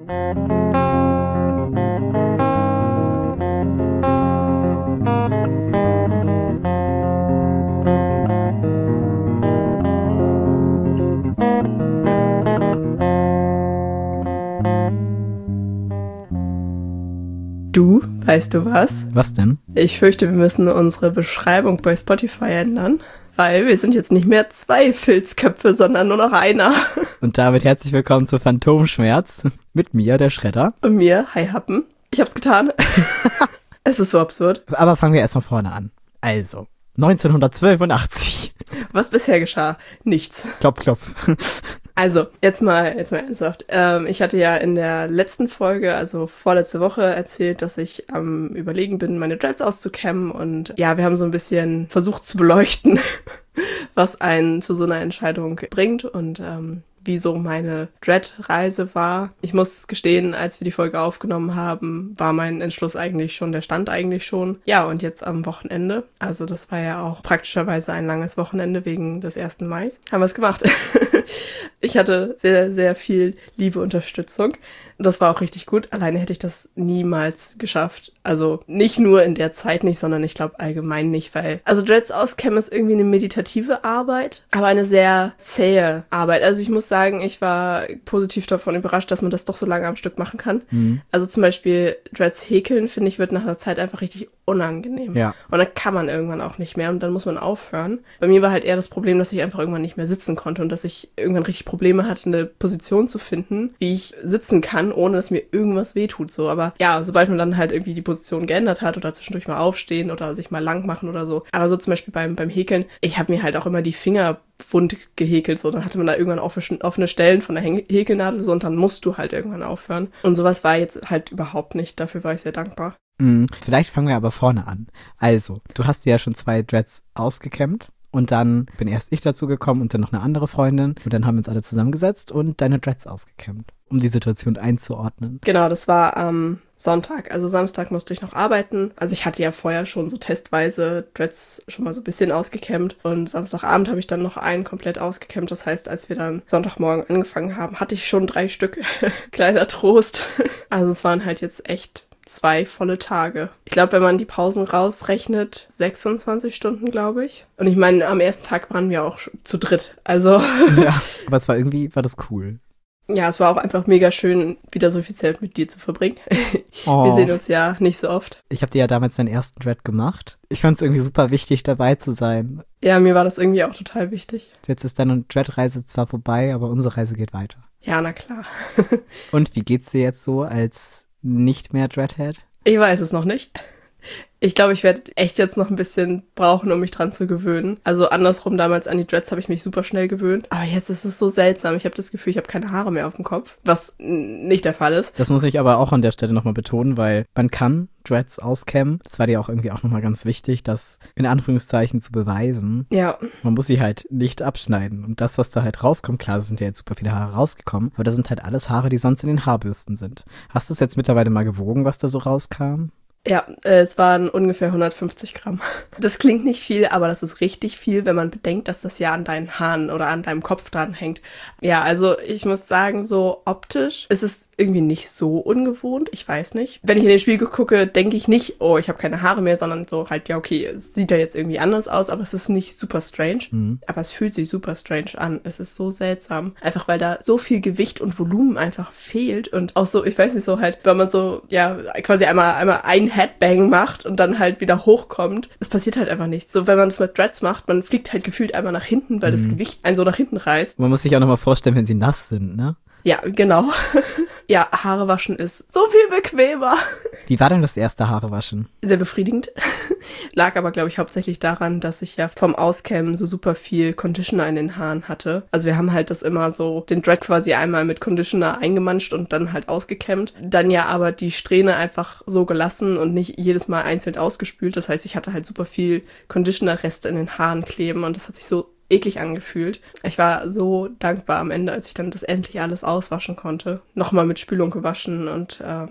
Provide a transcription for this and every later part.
Du, weißt du was? Was denn? Ich fürchte, wir müssen unsere Beschreibung bei Spotify ändern, weil wir sind jetzt nicht mehr 2 Filzköpfe, sondern nur noch einer. Und damit herzlich willkommen zu Phantomschmerz mit mir, der Schredder. Und mir, Hi Happen. Ich hab's getan. Es ist so absurd. Aber fangen wir erst mal vorne an. Also, 1982. Was bisher geschah? Nichts. Klopf, klopf. Also, jetzt mal ernsthaft. Ich hatte ja in der letzten Folge, also vorletzte Woche, erzählt, dass ich am Überlegen bin, meine Dreads auszukämmen. Und ja, wir haben so ein bisschen versucht zu beleuchten, was einen zu so einer Entscheidung bringt und wie so meine Dread-Reise war. Ich muss gestehen, als wir die Folge aufgenommen haben, war mein Entschluss eigentlich schon, der stand eigentlich schon. Ja, und jetzt am Wochenende, also das war ja auch praktischerweise ein langes Wochenende wegen des 1. Mai, haben wir es gemacht. Ich hatte sehr, sehr viel liebe Unterstützung. Das war auch richtig gut. Alleine hätte ich das niemals geschafft. Also nicht nur in der Zeit nicht, sondern ich glaube allgemein nicht, weil also Dreads auskämmen ist irgendwie eine meditative Arbeit, aber eine sehr zähe Arbeit. Also ich muss sagen, ich war positiv davon überrascht, dass man das doch so lange am Stück machen kann. Mhm. Also zum Beispiel Dreads häkeln, finde ich, wird nach einer Zeit einfach richtig unangenehm. Ja. Und dann kann man irgendwann auch nicht mehr und dann muss man aufhören. Bei mir war halt eher das Problem, dass ich einfach irgendwann nicht mehr sitzen konnte und dass ich irgendwann richtig Probleme hatte, eine Position zu finden, wie ich sitzen kann, ohne dass mir irgendwas wehtut. So. Aber ja, sobald man dann halt irgendwie die Position geändert hat oder zwischendurch mal aufstehen oder sich mal lang machen oder so. Aber so zum Beispiel beim Häkeln, ich habe mir halt auch immer die Finger wund gehäkelt, so, dann hatte man da irgendwann offene Stellen von der Häkelnadel, so, und dann musst du halt irgendwann aufhören. Und sowas war jetzt halt überhaupt nicht, dafür war ich sehr dankbar. Vielleicht fangen wir aber vorne an. Also, du hast dir ja schon 2 Dreads ausgekämmt und dann bin erst ich dazu gekommen und dann noch eine andere Freundin und dann haben wir uns alle zusammengesetzt und deine Dreads ausgekämmt, um die Situation einzuordnen. Genau, das war am Sonntag, also Samstag musste ich noch arbeiten. Also ich hatte ja vorher schon so testweise Dreads schon mal so ein bisschen ausgekämmt und Samstagabend habe ich dann noch einen komplett ausgekämmt. Das heißt, als wir dann Sonntagmorgen angefangen haben, hatte ich schon 3 Stück. Kleiner Trost. Also es waren halt jetzt echt 2 volle Tage. Ich glaube, wenn man die Pausen rausrechnet, 26 Stunden, glaube ich. Und ich meine, am ersten Tag waren wir auch zu dritt. Also ja, aber es war das cool. Ja, es war auch einfach mega schön, wieder so viel Zeit mit dir zu verbringen. Oh. Wir sehen uns ja nicht so oft. Ich habe dir ja damals deinen ersten Dread gemacht. Ich fand es irgendwie super wichtig, dabei zu sein. Ja, mir war das irgendwie auch total wichtig. Jetzt ist deine Dread-Reise zwar vorbei, aber unsere Reise geht weiter. Ja, na klar. Und wie geht's dir jetzt so als nicht mehr Dreadhead? Ich weiß es noch nicht. Ich glaube, ich werde echt jetzt noch ein bisschen brauchen, um mich dran zu gewöhnen. Also andersrum, damals an die Dreads habe ich mich super schnell gewöhnt. Aber jetzt ist es so seltsam. Ich habe das Gefühl, ich habe keine Haare mehr auf dem Kopf, was nicht der Fall ist. Das muss ich aber auch an der Stelle nochmal betonen, weil man kann Dreads auskämmen. Das war dir auch irgendwie auch nochmal ganz wichtig, das in Anführungszeichen zu beweisen. Ja. Man muss sie halt nicht abschneiden. Und das, was da halt rauskommt, klar, es sind ja jetzt super viele Haare rausgekommen, aber das sind halt alles Haare, die sonst in den Haarbürsten sind. Hast du es jetzt mittlerweile mal gewogen, was da so rauskam? Ja, es waren ungefähr 150 Gramm. Das klingt nicht viel, aber das ist richtig viel, wenn man bedenkt, dass das ja an deinen Haaren oder an deinem Kopf dran hängt. Ja, also ich muss sagen, so optisch ist es irgendwie nicht so ungewohnt. Ich weiß nicht. Wenn ich in den Spiegel gucke, denke ich nicht, oh, ich habe keine Haare mehr, sondern so halt, ja, okay, es sieht ja jetzt irgendwie anders aus, aber es ist nicht super strange. Mhm. Aber es fühlt sich super strange an. Es ist so seltsam. Einfach, weil da so viel Gewicht und Volumen einfach fehlt und auch so, ich weiß nicht, so halt, wenn man so, ja, quasi einmal ein Headbang macht und dann halt wieder hochkommt. Es passiert halt einfach nichts. So, wenn man das mit Dreads macht, man fliegt halt gefühlt einmal nach hinten, weil das Gewicht einen so nach hinten reißt. Man muss sich auch nochmal vorstellen, wenn sie nass sind, ne? Ja, genau. Ja, Haare waschen ist so viel bequemer. Wie war denn das erste Haarewaschen? Sehr befriedigend. Lag aber, glaube ich, hauptsächlich daran, dass ich ja vom Auskämmen so super viel Conditioner in den Haaren hatte. Also wir haben halt das immer so, den Dread quasi einmal mit Conditioner eingemanscht und dann halt ausgekämmt. Dann ja aber die Strähne einfach so gelassen und nicht jedes Mal einzeln ausgespült. Das heißt, ich hatte halt super viel Conditioner-Reste in den Haaren kleben und das hat sich so eklig angefühlt. Ich war so dankbar am Ende, als ich dann das endlich alles auswaschen konnte. Nochmal mit Spülung gewaschen und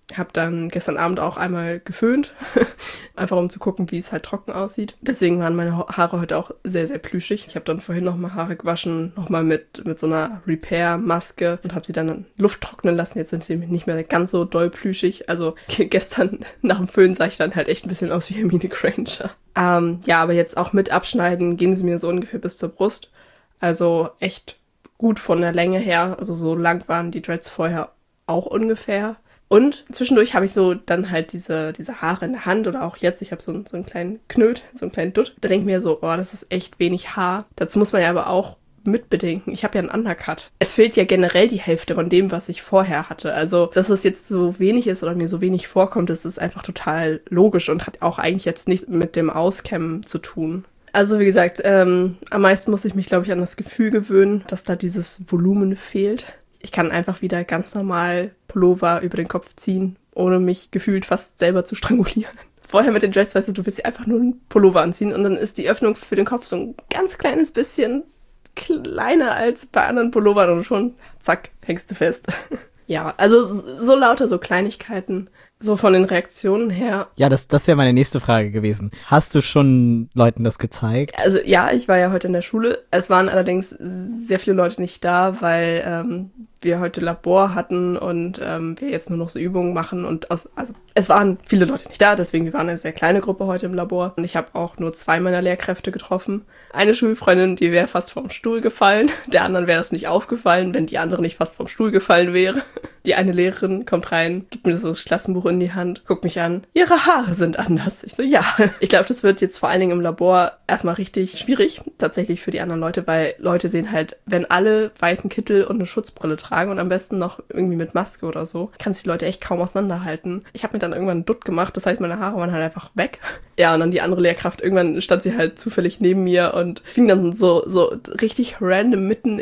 Habe dann gestern Abend auch einmal geföhnt, einfach um zu gucken, wie es halt trocken aussieht. Deswegen waren meine Haare heute auch sehr, sehr plüschig. Ich habe dann vorhin nochmal Haare gewaschen, nochmal mit so einer Repair-Maske und habe sie dann Luft trocknen lassen. Jetzt sind sie nicht mehr ganz so doll plüschig. Also gestern nach dem Föhn sah ich dann halt echt ein bisschen aus wie Hermine Granger. Ja, aber jetzt auch mit Abschneiden gehen sie mir so ungefähr bis zur Brust. Also echt gut von der Länge her. Also so lang waren die Dreads vorher auch ungefähr. Und zwischendurch habe ich so dann halt diese Haare in der Hand oder auch jetzt, ich habe so einen kleinen Knöt, so einen kleinen Dutt. Da denke ich mir so, oh, das ist echt wenig Haar. Dazu muss man ja aber auch mitbedenken, ich habe ja einen Undercut. Es fehlt ja generell die Hälfte von dem, was ich vorher hatte. Also, dass es jetzt so wenig ist oder mir so wenig vorkommt, das ist einfach total logisch und hat auch eigentlich jetzt nichts mit dem Auskämmen zu tun. Also wie gesagt, am meisten muss ich mich, glaube ich, an das Gefühl gewöhnen, dass da dieses Volumen fehlt. Ich kann einfach wieder ganz normal Pullover über den Kopf ziehen, ohne mich gefühlt fast selber zu strangulieren. Vorher mit den Dreads, weißt du willst dir einfach nur einen Pullover anziehen und dann ist die Öffnung für den Kopf so ein ganz kleines bisschen kleiner als bei anderen Pullovern und schon, zack, hängst du fest. Ja, also so lauter so Kleinigkeiten, so von den Reaktionen her. Ja, das wäre meine nächste Frage gewesen. Hast du schon Leuten das gezeigt? Also ja, ich war ja heute in der Schule. Es waren allerdings sehr viele Leute nicht da, weil wir heute Labor hatten und wir jetzt nur noch so Übungen machen. Und also es waren viele Leute nicht da, deswegen wir waren eine sehr kleine Gruppe heute im Labor. Und ich habe auch nur 2 meiner Lehrkräfte getroffen. Eine Schulfreundin, die wäre fast vom Stuhl gefallen. Der anderen wäre das nicht aufgefallen, wenn die andere nicht fast vom Stuhl gefallen wäre. Die eine Lehrerin kommt rein, gibt mir das Klassenbuch in die Hand, guckt mich an. Ihre Haare sind anders. Ich so, ja. Ich glaube, das wird jetzt vor allen Dingen im Labor erstmal richtig schwierig, tatsächlich für die anderen Leute, weil Leute sehen halt, wenn alle weißen Kittel und eine Schutzbrille tragen und am besten noch irgendwie mit Maske oder so, kannst du die Leute echt kaum auseinanderhalten. Ich habe mir dann irgendwann einen Dutt gemacht, das heißt, meine Haare waren halt einfach weg. Ja, und dann die andere Lehrkraft, irgendwann stand sie halt zufällig neben mir und fing dann so richtig random mitten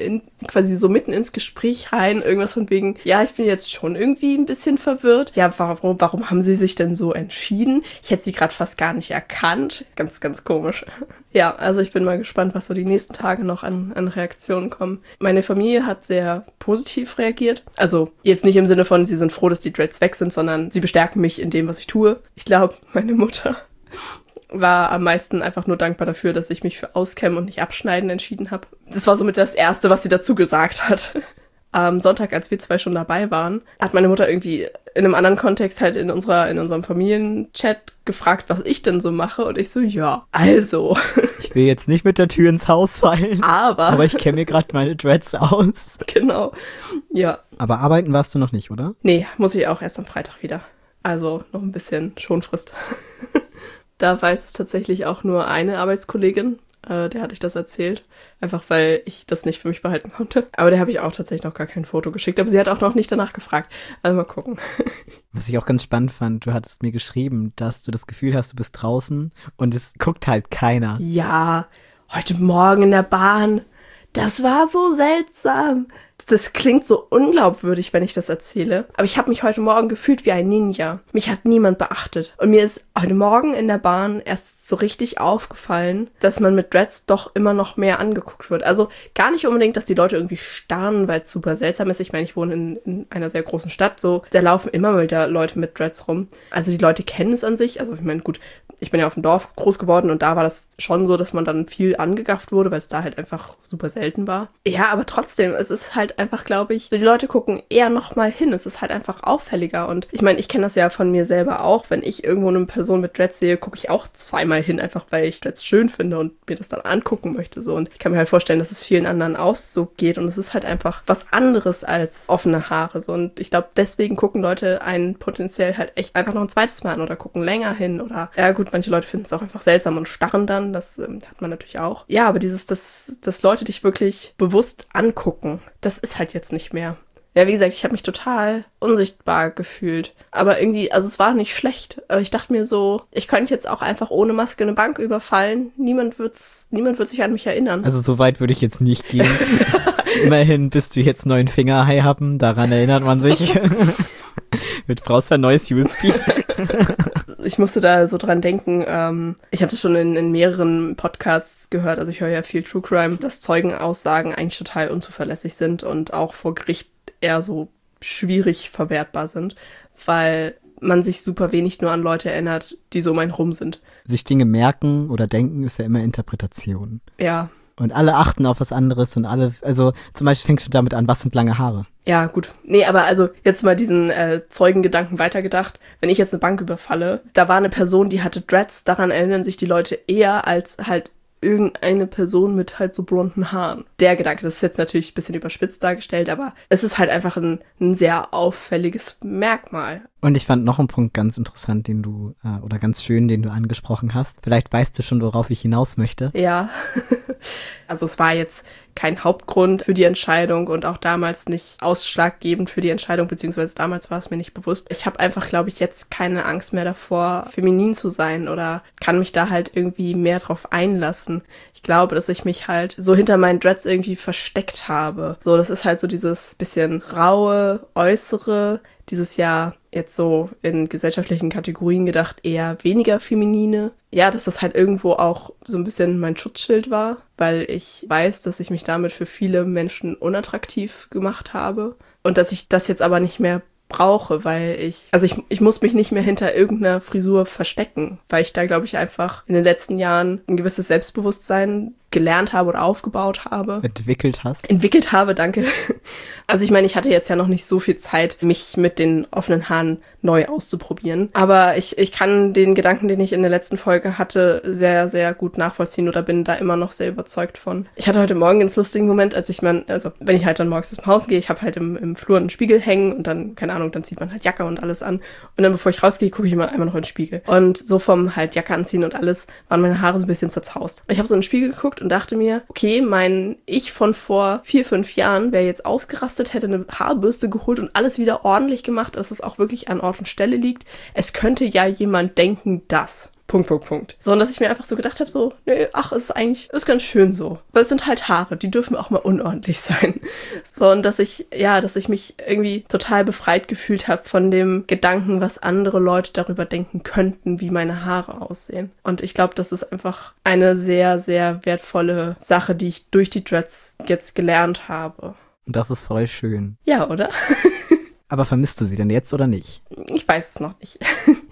ins Gespräch rein, irgendwas von wegen, ja, ich bin jetzt schon irgendwie ein bisschen verwirrt. Ja, warum haben sie sich denn so entschieden? Ich hätte sie gerade fast gar nicht erkannt. Ganz, ganz komisch. Ja, also ich bin mal gespannt, was so die nächsten Tage noch an Reaktionen kommen. Meine Familie hat sehr positiv reagiert. Also jetzt nicht im Sinne von, sie sind froh, dass die Dreads weg sind, sondern sie bestärken mich in dem, was ich tue. Ich glaube, meine Mutter war am meisten einfach nur dankbar dafür, dass ich mich für Auskämmen und nicht Abschneiden entschieden habe. Das war somit das Erste, was sie dazu gesagt hat. Am Sonntag, als wir 2 schon dabei waren, hat meine Mutter irgendwie in einem anderen Kontext halt in unserem Familienchat gefragt, was ich denn so mache. Und ich so, ja, also. Ich will jetzt nicht mit der Tür ins Haus fallen. Aber ich kenne mir gerade meine Dreads aus. Genau, ja. Aber arbeiten warst du noch nicht, oder? Nee, muss ich auch erst am Freitag wieder. Also noch ein bisschen Schonfrist. Da weiß es tatsächlich auch nur eine Arbeitskollegin. Der hatte ich das erzählt. Einfach, weil ich das nicht für mich behalten konnte. Aber der habe ich auch tatsächlich noch gar kein Foto geschickt. Aber sie hat auch noch nicht danach gefragt. Also mal gucken. Was ich auch ganz spannend fand, du hattest mir geschrieben, dass du das Gefühl hast, du bist draußen und es guckt halt keiner. Ja, heute Morgen in der Bahn. Das war so seltsam. Das klingt so unglaubwürdig, wenn ich das erzähle. Aber ich habe mich heute Morgen gefühlt wie ein Ninja. Mich hat niemand beachtet. Und mir ist heute Morgen in der Bahn erst so richtig aufgefallen, dass man mit Dreads doch immer noch mehr angeguckt wird. Also gar nicht unbedingt, dass die Leute irgendwie starren, weil es super seltsam ist. Ich meine, ich wohne in einer sehr großen Stadt. So, da laufen immer wieder Leute mit Dreads rum. Also die Leute kennen es an sich. Also ich meine, gut, ich bin ja auf dem Dorf groß geworden und da war das schon so, dass man dann viel angegafft wurde, weil es da halt einfach super selten war. Ja, aber trotzdem, es ist halt einfach, glaube ich, die Leute gucken eher noch mal hin. Es ist halt einfach auffälliger und ich meine, ich kenne das ja von mir selber auch. Wenn ich irgendwo eine Person mit Dreads sehe, gucke ich auch zweimal hin, einfach weil ich Dreads schön finde und mir das dann angucken möchte. So. Und ich kann mir halt vorstellen, dass es vielen anderen auch so geht und es ist halt einfach was anderes als offene Haare. So. Und ich glaube, deswegen gucken Leute einen potenziell halt echt einfach noch ein zweites Mal an oder gucken länger hin oder, ja gut, manche Leute finden es auch einfach seltsam und starren dann, das hat man natürlich auch. Ja, aber dass Leute dich wirklich bewusst angucken, das ist halt jetzt nicht mehr. Ja, wie gesagt, ich habe mich total unsichtbar gefühlt. Aber irgendwie, also es war nicht schlecht. Ich dachte mir so, ich könnte jetzt auch einfach ohne Maske eine Bank überfallen. Niemand wird sich an mich erinnern. Also so weit würde ich jetzt nicht gehen. Immerhin bist du jetzt 9 Finger haben, daran erinnert man sich. Jetzt brauchst du ein neues USB. Ich musste da so dran denken, ich habe das schon in mehreren Podcasts gehört, also ich höre ja viel True Crime, dass Zeugenaussagen eigentlich total unzuverlässig sind und auch vor Gericht eher so schwierig verwertbar sind, weil man sich super wenig nur an Leute erinnert, die so um einen rum sind. Sich Dinge merken oder denken ist ja immer Interpretation. Ja. Und alle achten auf was anderes und alle, also zum Beispiel fängst du damit an, was sind lange Haare? Ja, gut. Nee, aber also jetzt mal diesen Zeugengedanken weitergedacht. Wenn ich jetzt eine Bank überfalle, da war eine Person, die hatte Dreads, daran erinnern sich die Leute eher als halt irgendeine Person mit halt so blonden Haaren. Der Gedanke, das ist jetzt natürlich ein bisschen überspitzt dargestellt, aber es ist halt einfach ein sehr auffälliges Merkmal. Und ich fand noch einen Punkt ganz interessant, den du, oder ganz schön, den du angesprochen hast. Vielleicht weißt du schon, worauf ich hinaus möchte. Ja. Also es war jetzt kein Hauptgrund für die Entscheidung und auch damals nicht ausschlaggebend für die Entscheidung, beziehungsweise damals war es mir nicht bewusst. Ich habe einfach, glaube ich, jetzt keine Angst mehr davor, feminin zu sein oder kann mich da halt irgendwie mehr drauf einlassen. Ich glaube, dass ich mich halt so hinter meinen Dreads irgendwie versteckt habe. So, das ist halt so dieses bisschen raue, äußere, dieses Jahr jetzt so in gesellschaftlichen Kategorien gedacht eher weniger feminine. Ja, dass das halt irgendwo auch so ein bisschen mein Schutzschild war, weil ich weiß, dass ich mich damit für viele Menschen unattraktiv gemacht habe und dass ich das jetzt aber nicht mehr brauche, weil ich muss mich nicht mehr hinter irgendeiner Frisur verstecken, weil ich da, glaube ich, einfach in den letzten Jahren ein gewisses Selbstbewusstsein gelernt habe oder aufgebaut habe. Entwickelt habe, danke. Also ich meine, ich hatte jetzt ja noch nicht so viel Zeit, mich mit den offenen Haaren neu auszuprobieren. Aber ich kann den Gedanken, den ich in der letzten Folge hatte, sehr, sehr gut nachvollziehen oder bin da immer noch sehr überzeugt von. Ich hatte heute Morgen einen lustigen Moment, wenn ich halt dann morgens aus dem Haus gehe, ich habe halt im Flur einen Spiegel hängen und dann, keine Ahnung, dann zieht man halt Jacke und alles an. Und dann, bevor ich rausgehe, gucke ich immer einmal noch in den Spiegel. Und so vom halt Jacke anziehen und alles waren meine Haare so ein bisschen zerzaust. Und ich habe so in den Spiegel geguckt und dachte mir, okay, mein Ich von vor 4, 5 Jahren wäre jetzt ausgerastet, hätte eine Haarbürste geholt und alles wieder ordentlich gemacht, dass es auch wirklich an Ort und Stelle liegt. Es könnte ja jemand denken, dass... Punkt. So, und dass ich mir einfach so gedacht habe, so, nö, ach, ist ganz schön so. Weil es sind halt Haare, die dürfen auch mal unordentlich sein. So, und dass ich mich irgendwie total befreit gefühlt habe von dem Gedanken, was andere Leute darüber denken könnten, wie meine Haare aussehen. Und ich glaube, das ist einfach eine sehr, sehr wertvolle Sache, die ich durch die Dreads jetzt gelernt habe. Und das ist voll schön. Ja, oder? Aber vermisst du sie denn jetzt oder nicht? Ich weiß es noch nicht.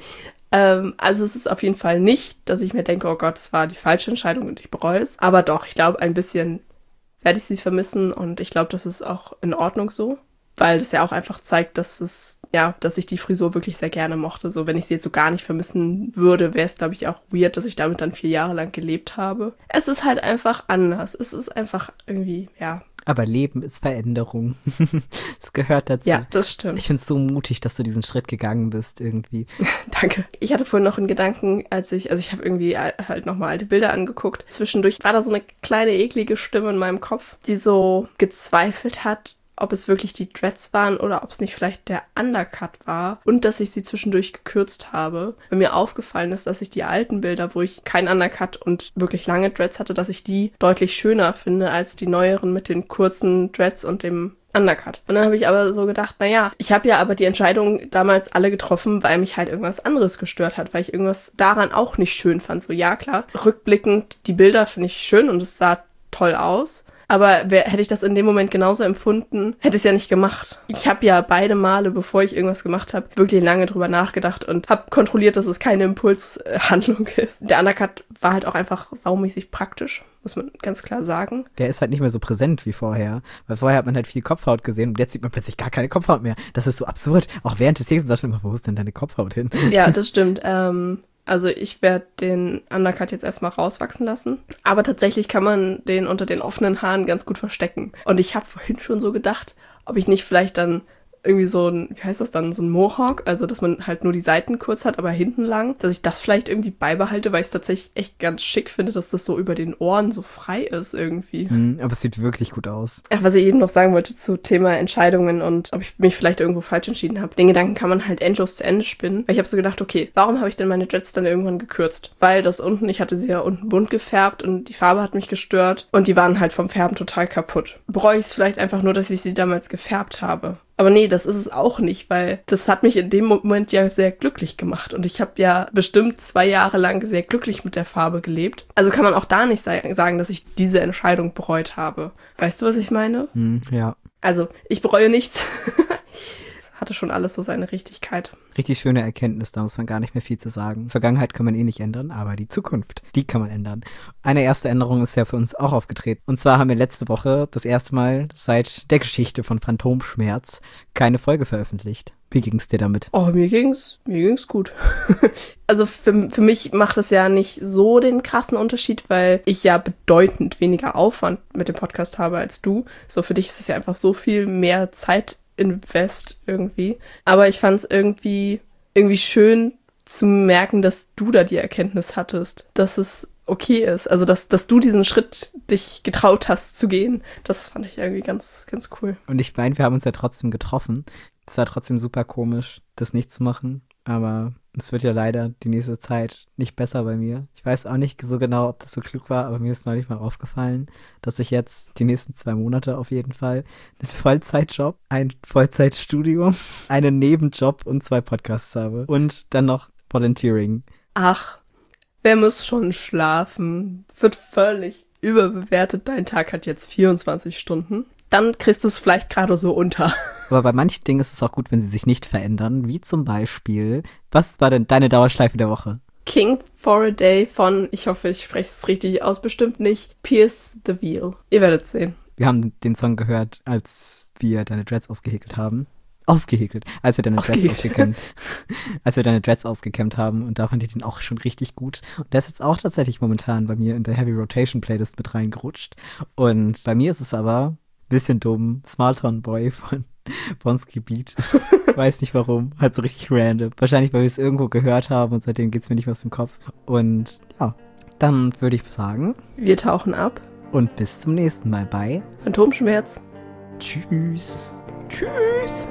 Also es ist auf jeden Fall nicht, dass ich mir denke, oh Gott, es war die falsche Entscheidung und ich bereue es. Aber doch, ich glaube, ein bisschen werde ich sie vermissen und ich glaube, das ist auch in Ordnung so. Weil das ja auch einfach zeigt, dass ich die Frisur wirklich sehr gerne mochte. So, wenn ich sie jetzt so gar nicht vermissen würde, wäre es, glaube ich, auch weird, dass ich damit dann 4 Jahre lang gelebt habe. Es ist halt einfach anders. Es ist einfach irgendwie, ja... Aber Leben ist Veränderung. Das gehört dazu. Ja, das stimmt. Ich finde es so mutig, dass du diesen Schritt gegangen bist irgendwie. Danke. Ich hatte vorhin noch einen Gedanken, ich habe irgendwie halt nochmal alte Bilder angeguckt. Zwischendurch war da so eine kleine eklige Stimme in meinem Kopf, die so gezweifelt hat, ob es wirklich die Dreads waren oder ob es nicht vielleicht der Undercut war und dass ich sie zwischendurch gekürzt habe. Weil mir aufgefallen ist, dass ich die alten Bilder, wo ich keinen Undercut und wirklich lange Dreads hatte, dass ich die deutlich schöner finde als die neueren mit den kurzen Dreads und dem Undercut. Und dann habe ich aber so gedacht, naja, ich habe ja aber die Entscheidung damals alle getroffen, weil mich halt irgendwas anderes gestört hat, weil ich irgendwas daran auch nicht schön fand. So, ja klar, rückblickend, die Bilder finde ich schön und es sah toll aus. Aber hätte ich das in dem Moment genauso empfunden, hätte ich es ja nicht gemacht. Ich habe ja beide Male, bevor ich irgendwas gemacht habe, wirklich lange drüber nachgedacht und habe kontrolliert, dass es keine Impulshandlung ist. Der Undercut war halt auch einfach saumäßig praktisch, muss man ganz klar sagen. Der ist halt nicht mehr so präsent wie vorher, weil vorher hat man halt viel Kopfhaut gesehen und jetzt sieht man plötzlich gar keine Kopfhaut mehr. Das ist so absurd. Auch während des Textes dachte ich immer, wo ist denn deine Kopfhaut hin? Ja, das stimmt. Also ich werde den Undercut jetzt erstmal rauswachsen lassen. Aber tatsächlich kann man den unter den offenen Haaren ganz gut verstecken. Und ich habe vorhin schon so gedacht, ob ich nicht vielleicht dann irgendwie so ein Mohawk, also dass man halt nur die Seiten kurz hat, aber hinten lang, dass ich das vielleicht irgendwie beibehalte, weil ich es tatsächlich echt ganz schick finde, dass das so über den Ohren so frei ist irgendwie. Aber es sieht wirklich gut aus. Ach, was ich eben noch sagen wollte zu Thema Entscheidungen und ob ich mich vielleicht irgendwo falsch entschieden habe. Den Gedanken kann man halt endlos zu Ende spinnen, weil ich habe so gedacht, okay, warum habe ich denn meine Dreads dann irgendwann gekürzt? Weil das unten, ich hatte sie ja unten bunt gefärbt und die Farbe hat mich gestört und die waren halt vom Färben total kaputt. Bereue ich es vielleicht einfach nur, dass ich sie damals gefärbt habe. Aber nee, das ist es auch nicht, weil das hat mich in dem Moment ja sehr glücklich gemacht. Und ich habe ja bestimmt 2 Jahre lang sehr glücklich mit der Farbe gelebt. Also kann man auch da nicht sagen, dass ich diese Entscheidung bereut habe. Weißt du, was ich meine? Ja. Also, ich bereue nichts. Hatte schon alles so seine Richtigkeit. Richtig schöne Erkenntnis, da muss man gar nicht mehr viel zu sagen. Vergangenheit kann man eh nicht ändern, aber die Zukunft, die kann man ändern. Eine erste Änderung ist ja für uns auch aufgetreten. Und zwar haben wir letzte Woche das erste Mal seit der Geschichte von Phantomschmerz keine Folge veröffentlicht. Wie ging's dir damit? Oh, mir ging's gut. Also für mich macht es ja nicht so den krassen Unterschied, weil ich ja bedeutend weniger Aufwand mit dem Podcast habe als du. So für dich ist es ja einfach so viel mehr Zeit invest irgendwie. Aber ich fand es irgendwie schön zu merken, dass du da die Erkenntnis hattest, dass es okay ist. Also, dass du diesen Schritt dich getraut hast zu gehen. Das fand ich irgendwie ganz, ganz cool. Und ich meine, wir haben uns ja trotzdem getroffen. Es war trotzdem super komisch, das nicht zu machen. Aber es wird ja leider die nächste Zeit nicht besser bei mir. Ich weiß auch nicht so genau, ob das so klug war, aber mir ist neulich mal aufgefallen, dass ich jetzt die nächsten 2 Monate auf jeden Fall einen Vollzeitjob, ein Vollzeitstudium, einen Nebenjob und 2 Podcasts habe. Und dann noch Volunteering. Ach, wer muss schon schlafen? Wird völlig überbewertet. Dein Tag hat jetzt 24 Stunden. Dann kriegst du es vielleicht gerade so unter. Aber bei manchen Dingen ist es auch gut, wenn sie sich nicht verändern, wie zum Beispiel, was war denn deine Dauerschleife der Woche? King for a Day von, ich hoffe, ich spreche es richtig aus, bestimmt nicht, Pierce the Veil. Ihr werdet sehen. Wir haben den Song gehört, als wir deine Dreads ausgehäkelt haben. Als wir deine Dreads ausgekämmt haben, und da fand ich den auch schon richtig gut. Und der ist jetzt auch tatsächlich momentan bei mir in der Heavy Rotation Playlist mit reingerutscht. Und bei mir ist es aber bisschen dumm, Small Town Boy von Bonsky Beat. Weiß nicht warum. Halt so richtig random. Wahrscheinlich, weil wir es irgendwo gehört haben und seitdem geht's mir nicht mehr aus dem Kopf. Und ja, dann würde ich sagen, wir tauchen ab. Und bis zum nächsten Mal bei Phantomschmerz. Tschüss. Tschüss.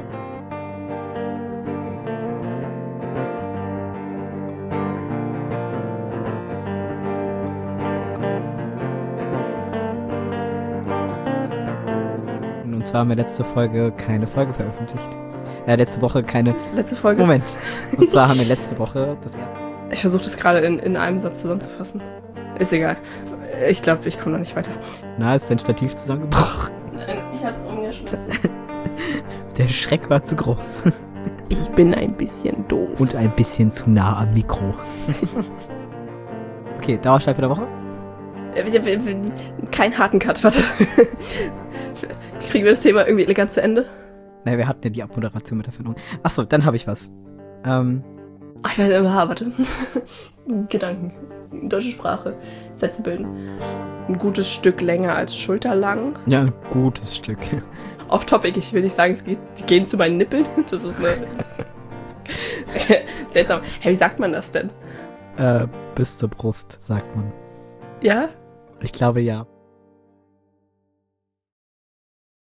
Und zwar haben wir letzte Folge keine Folge veröffentlicht. Letzte Woche keine... Letzte Folge? Moment. Und zwar haben wir letzte Woche das erste... Ich versuche das gerade in einem Satz zusammenzufassen. Ist egal. Ich glaube, ich komme noch nicht weiter. Na, ist dein Stativ zusammengebrochen? Nein, ich hab's umgeschmissen. Der Schreck war zu groß. Ich bin ein bisschen doof. Und ein bisschen zu nah am Mikro. Okay, Dauerschleife der Woche? Kein harten Cut, warte. Kriegen wir das Thema irgendwie elegant zu Ende? Naja, wir hatten ja die Abmoderation mit der Veränderung. Achso, dann habe ich was. Ich weiß immer, warte. Gedanken. Deutsche Sprache. Sätze bilden. Ein gutes Stück länger als schulterlang. Ja, ein gutes Stück. Off-topic, ich will nicht sagen, die gehen zu meinen Nippeln. Das ist eine... seltsam. Hey, wie sagt man das denn? Bis zur Brust, sagt man. Ja? Ich glaube, ja.